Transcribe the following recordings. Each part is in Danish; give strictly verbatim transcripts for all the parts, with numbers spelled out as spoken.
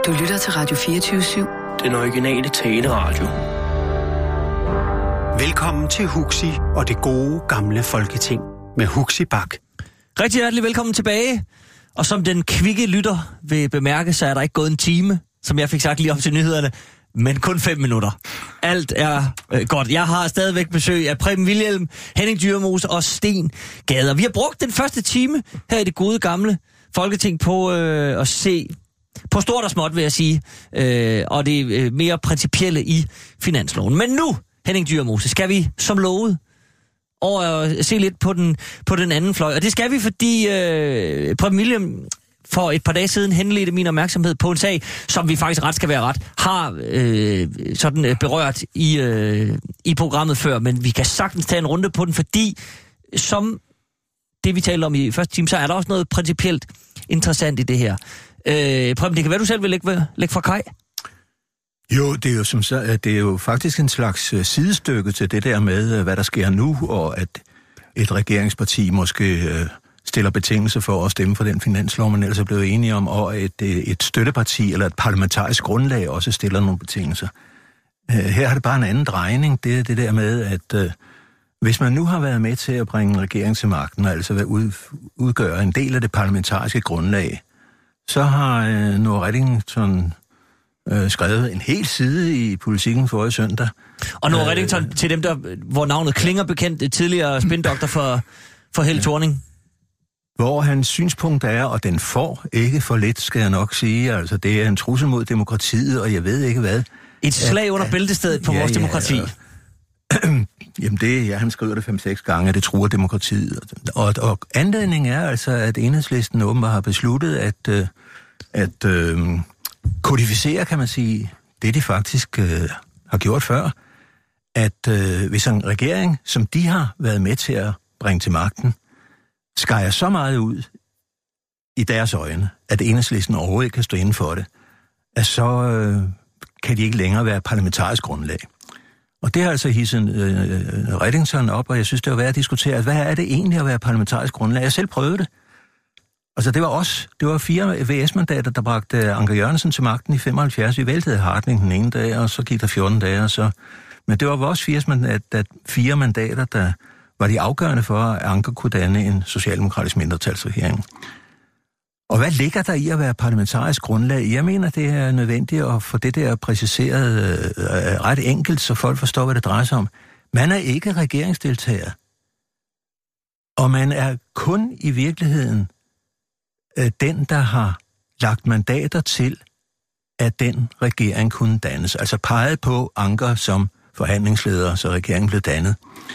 Du lytter til Radio fireogtyve syv. Den originale taleradio. Velkommen til Huxi og det gode gamle folketing med Huxi Bak. Rigtig hjertelig velkommen tilbage. Og som den kvikke lytter vil bemærke, så er der ikke gået en time, som jeg fik sagt lige op til nyhederne, men kun fem minutter. Alt er øh, godt. Jeg har stadigvæk besøg af Preben Wilhjelm, Henning Dyremose og Sten Gader. Vi har brugt den første time her i det gode gamle folketing på øh, at se på stort og småt, vil jeg sige, øh, og det øh, mere principielle i finansloven. Men nu, Henning Dyremose, skal vi som lovet over at se lidt på den, på den anden fløj. Og det skal vi, fordi øh, Preben Wilhjelm for et par dage siden henledte min opmærksomhed på en sag, som vi faktisk ret skal være ret, har øh, sådan øh, berørt i, øh, i programmet før, men vi kan sagtens tage en runde på den, fordi som det, vi talte om i første time, så er der også noget principielt interessant i det her. Øh, Preben, det kan være, du selv vil lægge, lægge fra kaj? Jo, det er jo, som så, det er jo faktisk en slags sidestykke til det der med, hvad der sker nu, og at et regeringsparti måske øh, stiller betingelser for at stemme for den finanslov, man ellers er blevet enige om, og et, et støtteparti eller et parlamentarisk grundlag også stiller nogle betingelser. Øh, her har det bare en anden drejning. Det er det der med, at øh, hvis man nu har været med til at bringe en regering til magten, og altså ud, udgøre en del af det parlamentariske grundlag, så har øh, Nora Reddington øh, skrevet en hel side i Politikken forrige søndag. Og Nora Reddington, øh, til dem, der, hvor navnet klinger bekendt, tidligere spindoktor for, for Helle Thorning. Hvor hans synspunkt er, og den får ikke for lidt, skal jeg nok sige, altså det er en trussel mod demokratiet, og jeg ved ikke hvad. Et slag under bæltestedet på ja, vores demokrati. Ja, Jamen det, ja, han skriver det fem-seks gange, at det truer demokratiet. Og, og anledningen er altså, at Enhedslisten åbenbart har besluttet at, øh, at øh, kodificere, kan man sige, det de faktisk øh, har gjort før, at øh, hvis en regering, som de har været med til at bringe til magten, skærer så meget ud i deres øjne, at Enhedslisten overhovedet ikke kan stå inden for det, at så øh, kan de ikke længere være parlamentarisk grundlag. Og det har altså hisset øh, Reddington op, og jeg synes, det var værd at diskutere, hvad er det egentlig at være parlamentarisk grundlag? Jeg selv prøvede det. Altså, det var os. Det var fire V S-mandater, der bragte Anker Jørgensen til magten i femoghalvfjerds. Vi væltede Hartling den ene dag, og så gik der fjorten dage, og så... Men det var vores fire mandater, fire mandater, der var de afgørende for, at Anker kunne danne en socialdemokratisk mindretalsregering. Og hvad ligger der i at være parlamentarisk grundlag? Jeg mener, det er nødvendigt at få det der præciseret øh, ret enkelt, så folk forstår, hvad det drejer sig om. Man er ikke regeringsdeltager. Og man er kun i virkeligheden øh, den, der har lagt mandater til, at den regering kunne dannes. Altså peget på Anker som forhandlingsleder, så regeringen blev dannet.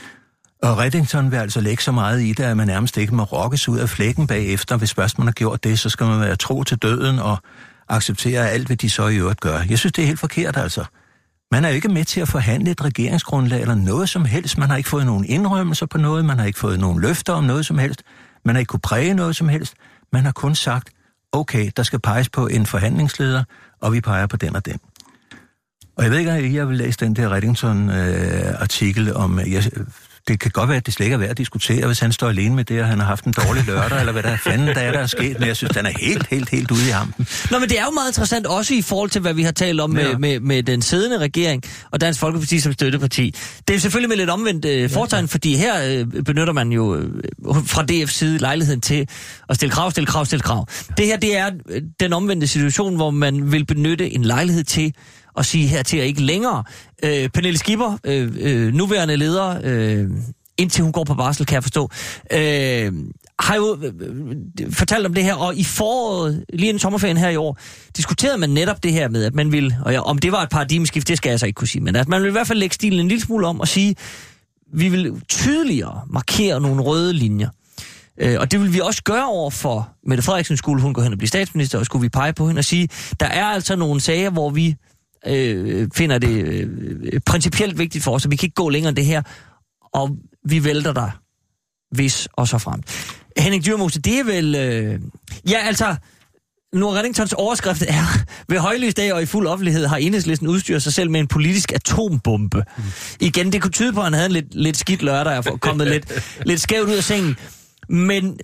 Og Reddington vil altså lægge så meget i det, at man nærmest ikke må rokkes ud af flækken bagefter. Hvis først man har gjort det, så skal man være tro til døden og acceptere alt, hvad de så i øvrigt gør. Jeg synes, det er helt forkert altså. Man er jo ikke med til at forhandle et regeringsgrundlag eller noget som helst. Man har ikke fået nogen indrømmelser på noget. Man har ikke fået nogen løfter om noget som helst. Man har ikke kunne præge noget som helst. Man har kun sagt, okay, der skal peges på en forhandlingsleder, og vi peger på den og den. Og jeg ved ikke, at jeg vil læse den der Reddington-artikel øh, om... Jeg, det kan godt være, at det slet ikke er værd at diskutere, hvis han står alene med det, og han har haft en dårlig lørdag, eller hvad der er fanden, der er, der er sket. Men jeg synes, den er helt, helt, helt ude i hampen. Nå, men det er jo meget interessant, også i forhold til, hvad vi har talt om ja. med, med, med den siddende regering og Dansk Folkeparti som støtteparti. Det er selvfølgelig med lidt omvendt øh, fortegn, ja. fordi her øh, benytter man jo øh, fra D F's side lejligheden til at stille krav, stille krav, stille krav. Det her, det er øh, den omvendte situation, hvor man vil benytte en lejlighed til og sige her til ikke længere. Øh, Pernille Skipper, øh, øh, nuværende leder, øh, indtil hun går på barsel, kan jeg forstå, øh, har jo øh, fortalt om det her, og i foråret, lige inden sommerferien her i år, diskuterede man netop det her med, at man ville, og ja, om det var et paradigmeskift, det skal jeg så ikke kunne sige, men at man vil i hvert fald lægge stilen en lille smule om og sige, vi vil tydeligere markere nogle røde linjer. Øh, og det vil vi også gøre over for Mette Frederiksen, skulle hun gå hen og blive statsminister, og skulle vi pege på hende og sige, der er altså nogle sager, hvor vi Øh, finder det øh, principielt vigtigt for os, at vi kan ikke gå længere end det her, og vi vælter dig, hvis og så frem. Henning Dyremose, det er vel... Øh, ja, altså, Nora Reddingtons overskrift er, ved højlysdag og i fuld offentlighed har Enhedslisten udstyret sig selv med en politisk atombombe. Mm. Igen, det kunne tyde på, at han havde en lidt, lidt skidt lørdag og kommet lidt, lidt skævt ud af sengen. Men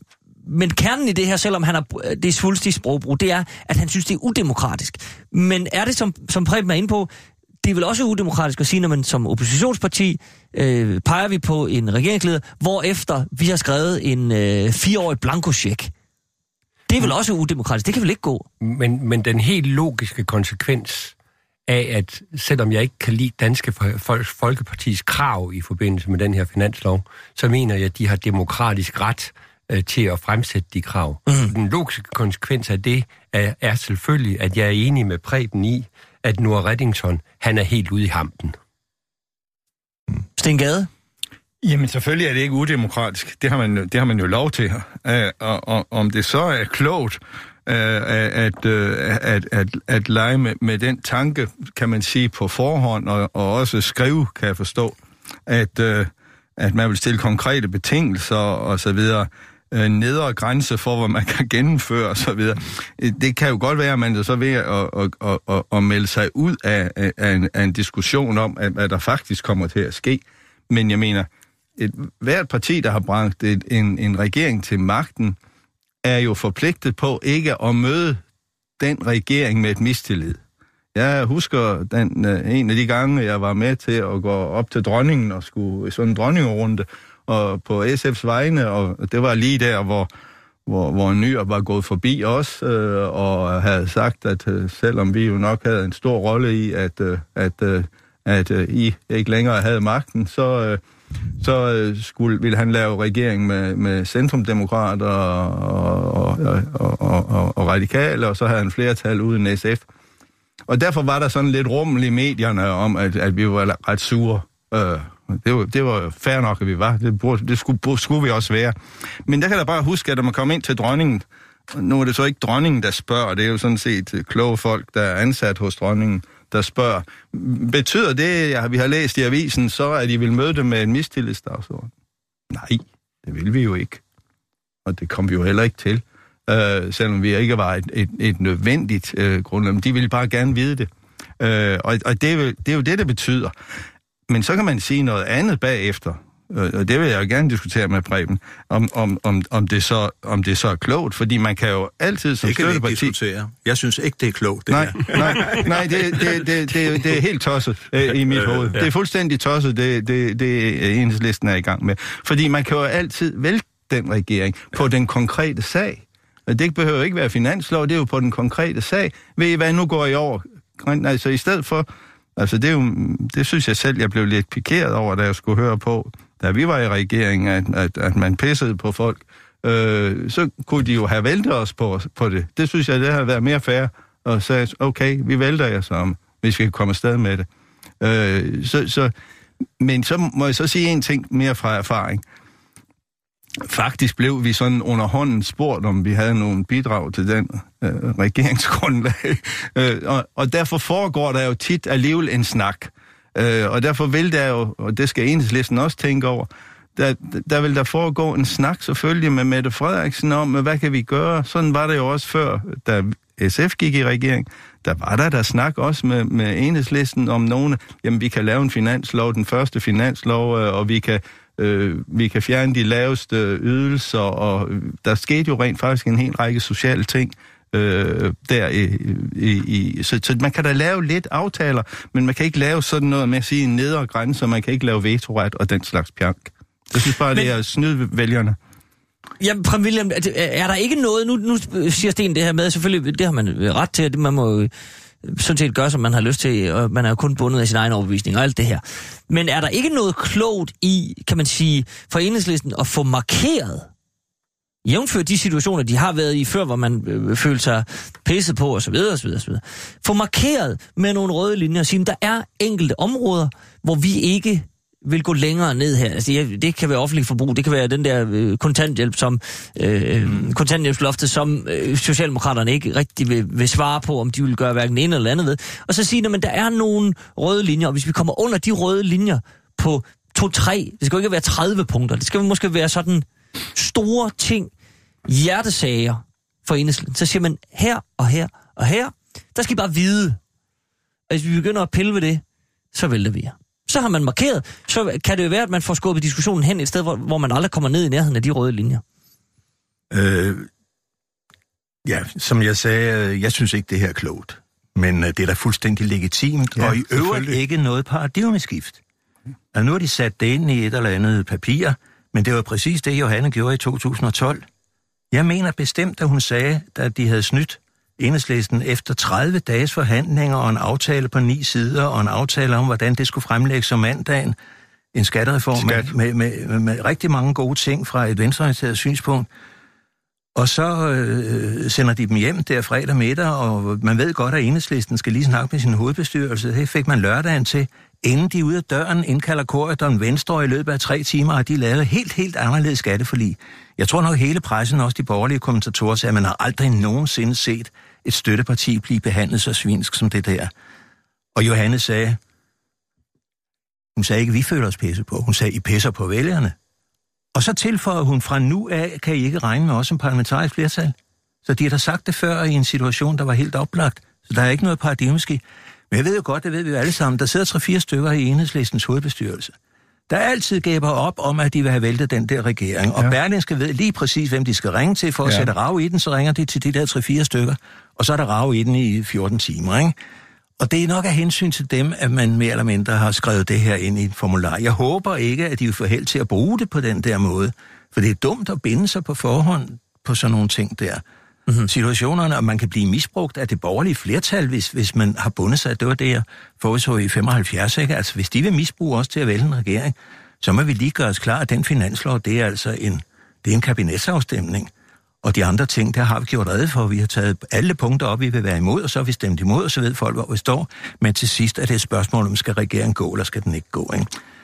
men kernen i det her, selvom han har det er svulstige sprogbrug, det er, at han synes, det er udemokratisk. Men er det, som, som Preben er inde på, det er vel også udemokratisk at sige, når man som oppositionsparti øh, peger vi på en regeringsleder, hvorefter vi har skrevet en øh, fireårig blankocheck. Det er vel også udemokratisk. Det kan vel ikke gå? Men, men den helt logiske konsekvens af, at selvom jeg ikke kan lide Danske Folkepartis krav i forbindelse med den her finanslov, så mener jeg, at de har demokratisk ret øh, til at fremsætte de krav. Mm. Den logiske konsekvens af det er, er selvfølgelig, at jeg er enig med Preben i, at Noah Reddington, han er helt ude i hampen. Sten Gade? Jamen selvfølgelig er det ikke udemokratisk. Det har man, det har man jo lov til. Uh, og, og om det så er klogt uh, at, uh, at, at, at lege med, med den tanke, kan man sige på forhånd, og, og også skrive, kan jeg forstå, at, uh, at man vil stille konkrete betingelser og så videre, uh, nedre grænse for, hvor man kan gennemføre og så videre. Det kan jo godt være, at man er så ved at, at, at, at, at melde sig ud af, af, en, af en diskussion om, at, hvad der faktisk kommer til at ske. Men jeg mener, et hvert parti, der har bragt et, en, en regering til magten, er jo forpligtet på ikke at møde den regering med et mistillid. Jeg husker den, en af de gange, jeg var med til at gå op til dronningen og skulle i sådan en dronningerunde og på S F's vegne, og det var lige der, hvor, hvor, hvor Nyrup var gået forbi os øh, og havde sagt, at øh, selvom vi jo nok havde en stor rolle i, at, øh, at, øh, at øh, I ikke længere havde magten, så... Øh, så skulle, ville han lave regering med, med centrumdemokrater og, og, og, og, og, og radikale, og så havde han flertal uden S F. Og derfor var der sådan lidt rummel i medierne om, at, at vi var ret sure. Øh, det, var, det var fair nok, at vi var. Det, burde, det skulle, skulle vi også være. Men der kan jeg bare huske, at når man kom ind til dronningen, nu er det så ikke dronningen, der spørger, det er jo sådan set kloge folk, der er ansat hos dronningen, der spørger, betyder det, at vi har læst i avisen, så at I vil møde dem med en mistillidsdagsorden? Nej, det vil vi jo ikke. Og det kom vi jo heller ikke til, øh, selvom vi ikke var et, et, et nødvendigt øh, grundlag. De ville bare gerne vide det. Øh, og og det, er jo, det er jo det, det betyder. Men så kan man sige noget andet bagefter, og det vil jeg jo gerne diskutere med Preben, om, om, om, om, det, så, om det så er klogt, fordi man kan jo altid som støtteparti... Det kan vi ikke diskutere. Jeg synes ikke, det er klogt, det nej, her. Nej, nej det, det, det, det, det er helt tosset øh, i mit øh, hoved. Ja. Det er fuldstændig tosset, det, det, det Enhedslisten er i gang med. Fordi man kan jo altid vælge den regering på den konkrete sag. Det behøver ikke være finanslov, det er jo på den konkrete sag. Ved I hvad, nu går I over? Altså i stedet for... Altså det, er jo, det synes jeg selv, jeg blev lidt pikeret over, da jeg skulle høre på, da vi var i regeringen, at, at, at man pissede på folk, øh, så kunne de jo have væltet os på, på det. Det synes jeg, det har været mere fair, og sagde, okay, vi vælter jer så, hvis vi kan komme afsted med det. Øh, så, så, men så må jeg så sige en ting mere fra erfaring. Faktisk blev vi sådan under hånden spurgt, om vi havde nogle bidrag til den øh, regeringsgrundlag. øh, og, og derfor foregår der jo tit alligevel en snak. Øh, og derfor vil der jo, og det skal Enhedslisten også tænke over, der, der vil der foregå en snak selvfølgelig med Mette Frederiksen om, hvad kan vi gøre? Sådan var det jo også før, da S F gik i regering. Der var der der snak også med, med Enhedslisten om nogle, jamen vi kan lave en finanslov, den første finanslov, øh, og vi kan Øh, vi kan fjerne de laveste ydelser, og der skete jo rent faktisk en hel række sociale ting øh, der i, i, i så, så man kan da lave lidt aftaler, men man kan ikke lave sådan noget med at sige en nedre grænse, og man kan ikke lave vetoret og den slags pjank. Jeg synes bare, men det er at snyde vælgerne. Ja, Preben Wilhjelm, er der ikke noget, nu, nu siger Sten det her med, selvfølgelig, det har man ret til, at man må sådan set gøre, som man har lyst til, og man er jo kun bundet af sin egen overbevisning og alt det her. Men er der ikke noget klogt i, kan man sige, for Enhedslisten at få markeret, jævnfør de situationer, de har været i før, hvor man øh, følte sig pisset på, osv., osv., osv. Få markeret med nogle røde linjer og sige, at der er enkelte områder, hvor vi ikke vil gå længere ned her. Altså, det kan være offentlig forbrug, det kan være den der øh, kontanthjælp, som øh, mm. kontanthjælpsloftet, som øh, Socialdemokraterne ikke rigtig vil, vil svare på, om de vil gøre hverken en eller andet ved. Og så sige, at der er nogle røde linjer, og hvis vi kommer under de røde linjer på to tre, det skal jo ikke være tredive punkter, det skal måske være sådan store ting, hjertesager for Enhedslisten. Så siger man, her og her og her, der skal I bare vide, at hvis vi begynder at pille ved det, så vælter vi jer. Så har man markeret, så kan det jo være, at man får skubbet diskussionen hen et sted, hvor, hvor man aldrig kommer ned i nærheden af de røde linjer. Øh, ja, som jeg sagde, jeg synes ikke, det her er klogt. Men øh, det er da fuldstændig legitimt, ja, og i øvrigt ikke noget paradigmeskift. Altså, nu har de sat det ind i et eller andet papir, men det var præcis det, Johanne gjorde i to tusind og tolv. Jeg mener bestemt, at hun sagde, at de havde snydt Enhedslisten efter tredive dages forhandlinger og en aftale på ni sider, og en aftale om, hvordan det skulle fremlægges om mandagen. En skattereform Skat. med, med, med, med rigtig mange gode ting fra et venstreorienteret synspunkt. Og så øh, sender de dem hjem der fredag middag, og man ved godt, at Enhedslisten skal lige snakke med sin hovedbestyrelse. Det fik man lørdagen til. Inden de ude af døren indkalder korridoren Venstre, og i løbet af tre timer har de lavet helt, helt anderledes skatteforlig. Jeg tror nok hele pressen, også de borgerlige kommentatorer, sagde, at man har aldrig nogensinde set et støtteparti blive behandlet så svinsk som det der. Og Johanne sagde, hun sagde ikke, vi føler os pisse på. Hun sagde, I pisser på vælgerne. Og så tilføjer hun, fra nu af kan I ikke regne med os som parlamentarisk flertal. Så de har da sagt det før i en situation, der var helt oplagt. Så der er ikke noget paradigmeskift. Men jeg ved jo godt, det ved vi jo alle sammen, der sidder tre-fire stykker i Enhedslistens hovedbestyrelse, der altid gaber op om, at de vil have væltet den der regering. Og ja. Berlingske ved lige præcis, hvem de skal ringe til for at ja. sætte rav i den, så ringer de til de der tre-fire stykker, og så er der rav i den i fjorten timer, ikke? Og det er nok af hensyn til dem, at man mere eller mindre har skrevet det her ind i et formular. Jeg håber ikke, at de vil få held til at bruge det på den der måde, for det er dumt at binde sig på forhånd på sådan nogle ting der. Mm-hmm. Situationerne, og man kan blive misbrugt af det borgerlige flertal, hvis, hvis man har bundet sig. Det var det, jeg forudså i femoghalvfjerds, ikke? Altså, hvis de vil misbruge os til at vælge en regering, så må vi lige gøre os klar, at den finanslov, det er altså en, det er en kabinetsafstemning. Og de andre ting, der har vi gjort rede for. Vi har taget alle punkter op, vi vil være imod, og så har vi stemt imod, og så ved folk, hvor vi står. Men til sidst er det et spørgsmål, om skal regeringen gå, eller skal den ikke gå, ikke?